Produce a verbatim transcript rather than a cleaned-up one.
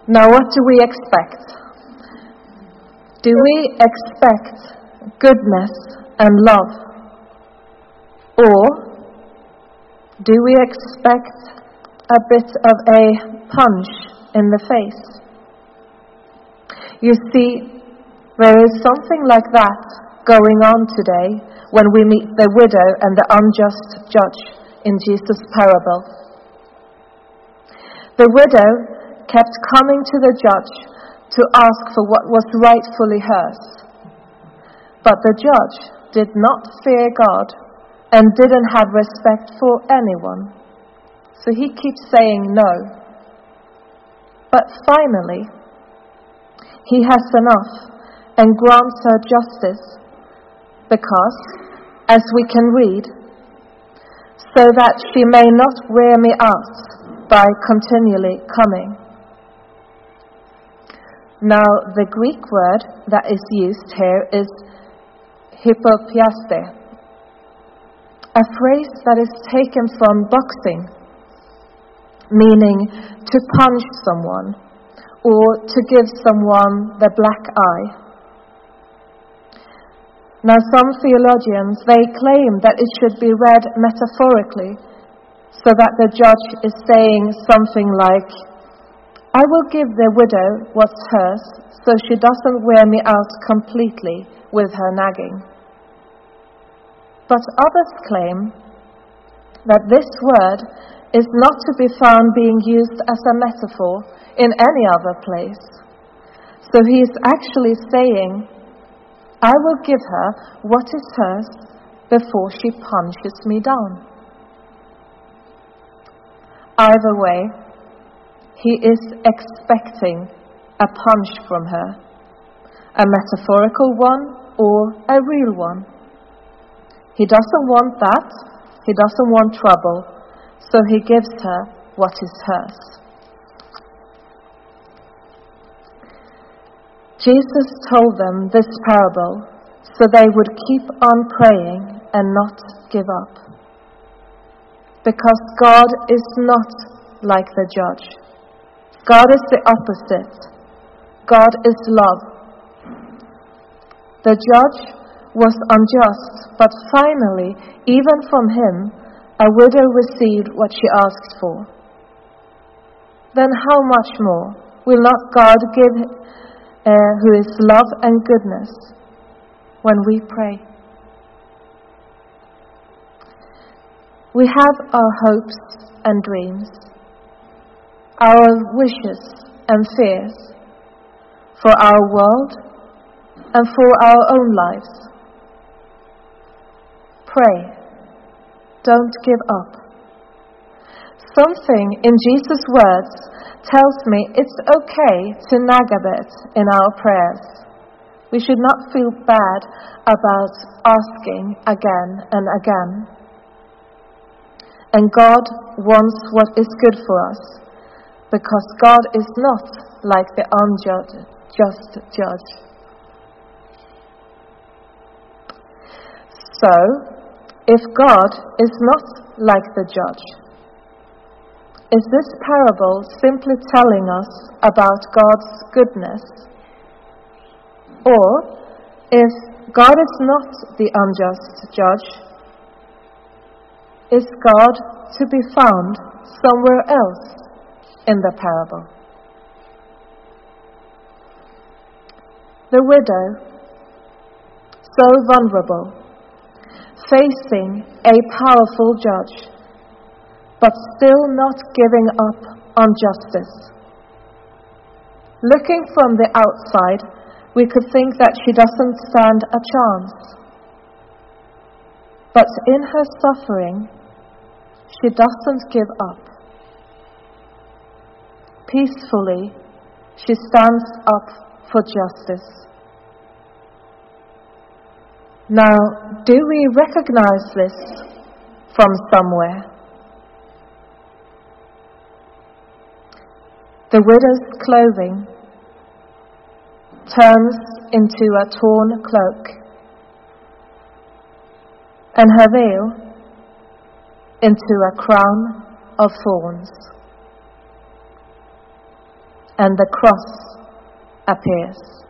Now, what do we expect? Do we expect goodness and love? Or do we expect a bit of a punch in the face? You see, there is something like that going on today when we meet the widow and the unjust judge in Jesus' parable. The widow kept coming to the judge to ask for what was rightfully hers. But the judge did not fear God and didn't have respect for anyone. So he keeps saying no. But finally, he has enough and grants her justice because, as we can read, so that she may not wear me out by continually coming. Now, the Greek word that is used here is hypopiaste, a phrase that is taken from boxing, meaning to punch someone or to give someone the black eye. Now, some theologians, they claim that it should be read metaphorically, so that the judge is saying something like, I will give the widow what's hers, so she doesn't wear me out completely with her nagging. But others claim that this word is not to be found being used as a metaphor in any other place. So he is actually saying, I will give her what is hers before she punches me down. Either way, he is expecting a punch from her, a metaphorical one or a real one. He doesn't want that, he doesn't want trouble, so he gives her what is hers. Jesus told them this parable so they would keep on praying and not give up. Because God is not like the judge. God is the opposite. God is love. The judge was unjust, but finally, even from him, a widow received what she asked for. Then how much more will not God give uh, who is love and goodness when we pray? We have our hopes and dreams, our wishes and fears for our world and for our own lives. Pray. Don't give up. Something in Jesus' words tells me it's okay to nag a bit in our prayers. We should not feel bad about asking again and again. And God wants what is good for us, because God is not like the unjust judge. So, if God is not like the judge, is this parable simply telling us about God's goodness? Or, if God is not the unjust judge, is God to be found somewhere else in the parable? The widow, so vulnerable, facing a powerful judge, but still not giving up on justice. Looking from the outside, we could think that she doesn't stand a chance. But in her suffering, she doesn't give up. Peacefully, she stands up for justice. Now, do we recognize this from somewhere? The widow's clothing turns into a torn cloak, and her veil into a crown of thorns. and the cross appears.